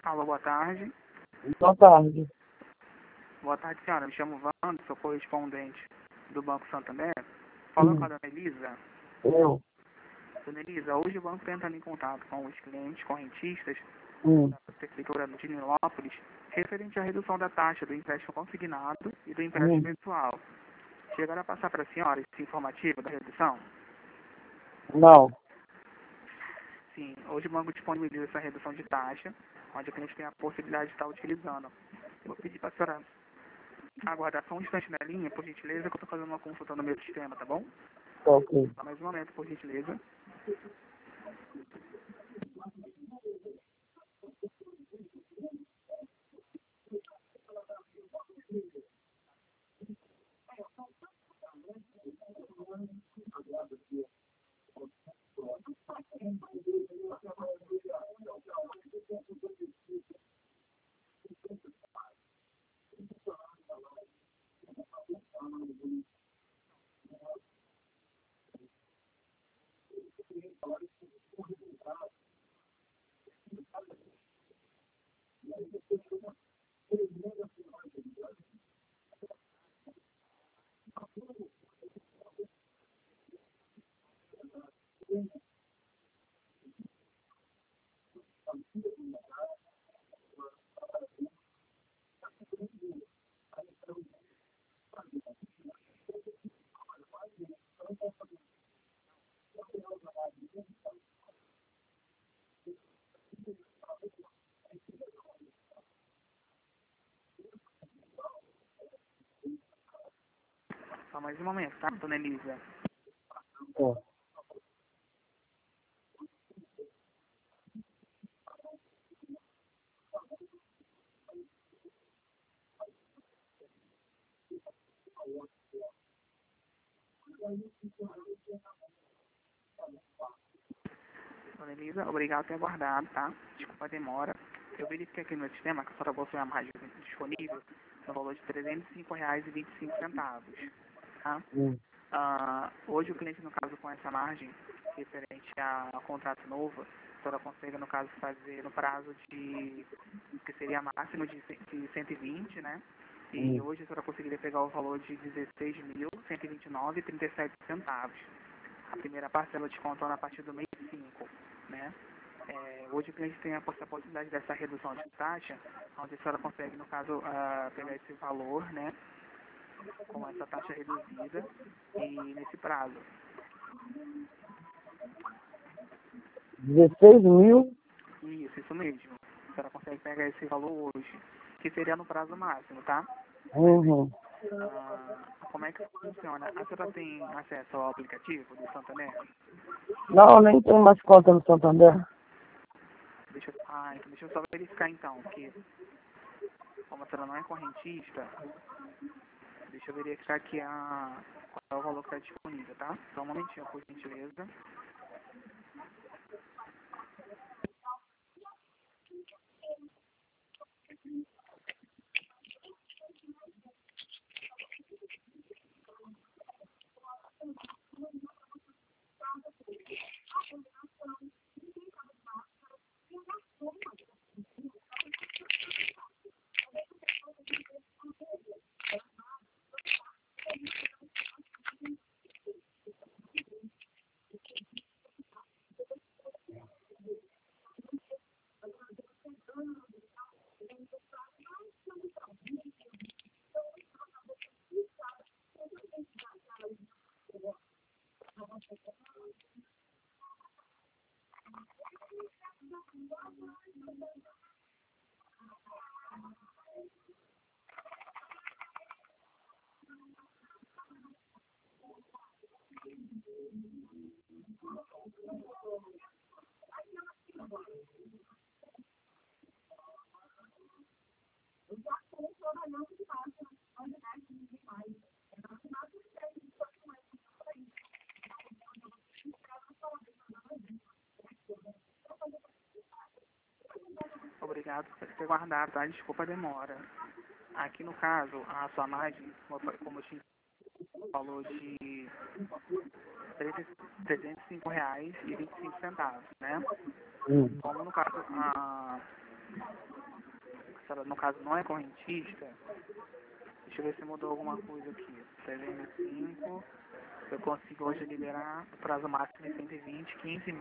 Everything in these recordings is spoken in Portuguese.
Alô, boa tarde. Boa tarde. Boa tarde, senhora. Me chamo Wanda, sou correspondente do Banco Santander. Falando com a dona Elisa. Eu. Dona Elisa, hoje o banco está entrando em contato com os clientes correntistas da Prefeitura de Nilópolis referente à redução da taxa do empréstimo consignado e do empréstimo pessoal. Chegaram a passar para a senhora esse informativo da redução? Não. Sim, hoje o banco disponibiliza essa redução de taxa, onde o cliente tem a possibilidade de estar utilizando. Eu vou pedir para a senhora aguardar só um instante na linha, por gentileza, que eu estou fazendo uma consulta no meu sistema, tá bom? Ok. Só mais um momento, por gentileza. Só mais um momento, tá, dona Elisa? É. Dona Elisa, obrigado por ter aguardado, tá? Desculpa a demora. Eu verifiquei aqui no meu sistema que a senhora possui a margem disponível no valor de R$ 305,25, tá? Hoje o cliente, no caso, com essa margem referente ao contrato novo, a senhora consegue, no caso, fazer no prazo de, que seria máximo de 120, né? E hoje a senhora conseguiria pegar o valor de R$ 16.129,37. A primeira parcela descontando a partir do mês 5, né? Hoje o cliente tem a possibilidade dessa redução de taxa, onde a senhora consegue, no caso, pegar esse valor, né? Com essa taxa reduzida e nesse prazo. 16 mil? Isso mesmo. A senhora consegue pegar esse valor hoje, que seria no prazo máximo, tá? Como é que funciona? A senhora tem acesso ao aplicativo do Santander? Não, nem tenho mais conta no Santander. Então deixa eu só verificar então, porque como a senhora não é correntista, deixa eu verificar aqui qual é o valor que está disponível, tá? Só um momentinho, por gentileza. Obrigado por ter guardado, tá? Desculpa a demora. Aqui no caso, a sua margem, como eu te falou, de R$ 305,25, né? Como no caso, senhora, no caso, não é correntista, deixa eu ver se mudou alguma coisa aqui. 305, eu consigo hoje liberar o prazo máximo de 120,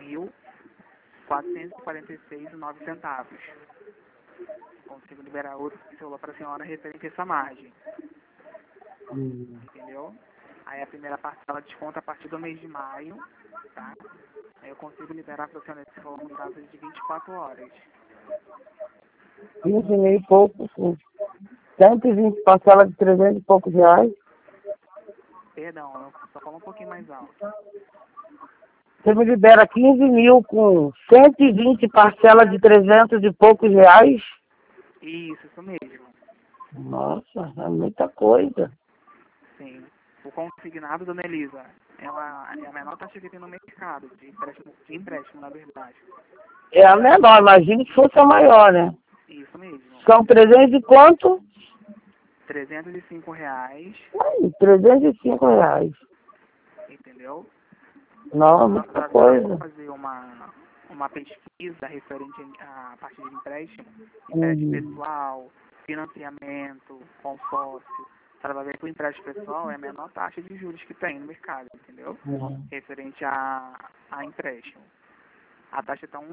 15.446,09 centavos. Consigo liberar outro celular para a senhora referente a essa margem. Entendeu? Aí a primeira parcela desconta a partir do mês de maio, tá? Aí eu consigo liberar para a senhora esse celular no prazo de 24 horas. 15 mil e pouco, sim. 120 parcela de 300 e poucos reais. Perdão, eu só falo um pouquinho mais alto. Você me libera 15 mil com 120 parcela de 300 e poucos reais? Isso mesmo. Nossa, é muita coisa. Sim. O consignado, dona Elisa, ela é a menor taxa que tem no mercado, de empréstimo, na verdade. É a menor, imagine que fosse a maior, né? Isso mesmo. São 300 e quanto? R$305, Ai, 305 reais. entendeu? Não, é muita coisa. Fazer uma pesquisa referente à parte de empréstimo pessoal, financiamento, consórcio. Você vai ver que o empréstimo pessoal é a menor taxa de juros que tem no mercado, entendeu? Referente a empréstimo. A taxa está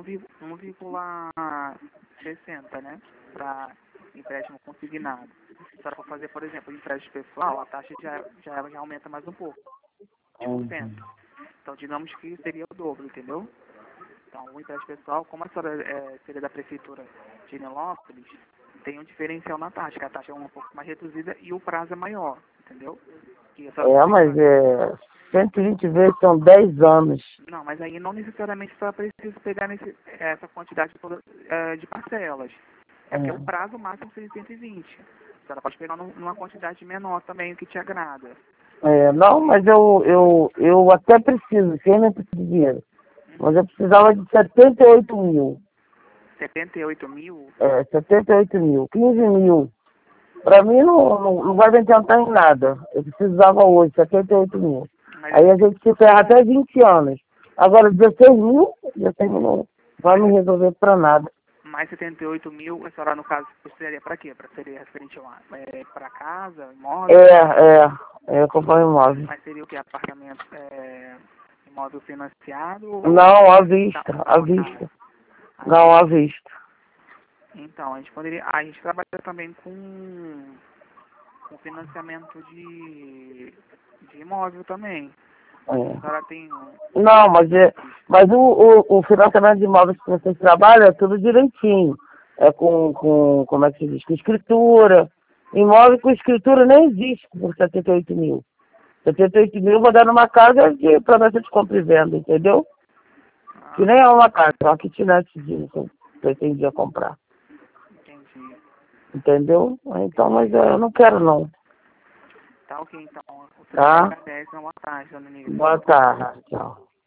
1,60, né? Para empréstimo consignado. Se ela for fazer, por exemplo, empréstimo pessoal, a taxa já aumenta mais um pouco, 20%. Então, digamos que seria o dobro, entendeu? Então, o empréstimo pessoal, como a senhora seria da prefeitura de Nilópolis, tem um diferencial na taxa, que a taxa é um pouco mais reduzida e o prazo é maior, entendeu? Mas 120 vezes são 10 anos. Não, mas aí não necessariamente só precisa pegar essa quantidade toda de parcelas. É porque o prazo máximo seria 120. A senhora pode pegar numa quantidade menor também, o que te agrada. Não, mas eu até preciso, se eu não preciso de dinheiro. Mas eu precisava de 78 mil. 78 mil? 78 mil. 15 mil. Para mim não vai me adiantar em nada. Eu precisava hoje, 78 mil. Mas Aí a gente se ferra até 20 anos. Agora 16 mil, não vai me resolver para nada. Mais 78 mil, a senhora, no caso, seria para quê? Seria referente para casa, imóvel? Comprar um imóvel. Mas seria o que? Apartamento, imóvel financiado? Não, à vista, à vista. Não, à vista. Então, a gente trabalha também com financiamento de imóvel também. A senhora tem... Não, mas o financiamento de imóveis que vocês trabalham é tudo direitinho. É como é que se diz? Com escritura. Imóvel com escritura nem existe por 78 mil. 78 mil eu vou dar numa casa de promessa de compra e venda, entendeu? Que nem é uma casa, é uma kitnet que eu pretendia comprar. Entendi. Entendeu? Então, mas eu não quero não. Tá ok, então. Você Tá? agradece. Boa tarde, dona Nilce. Boa tarde, tchau.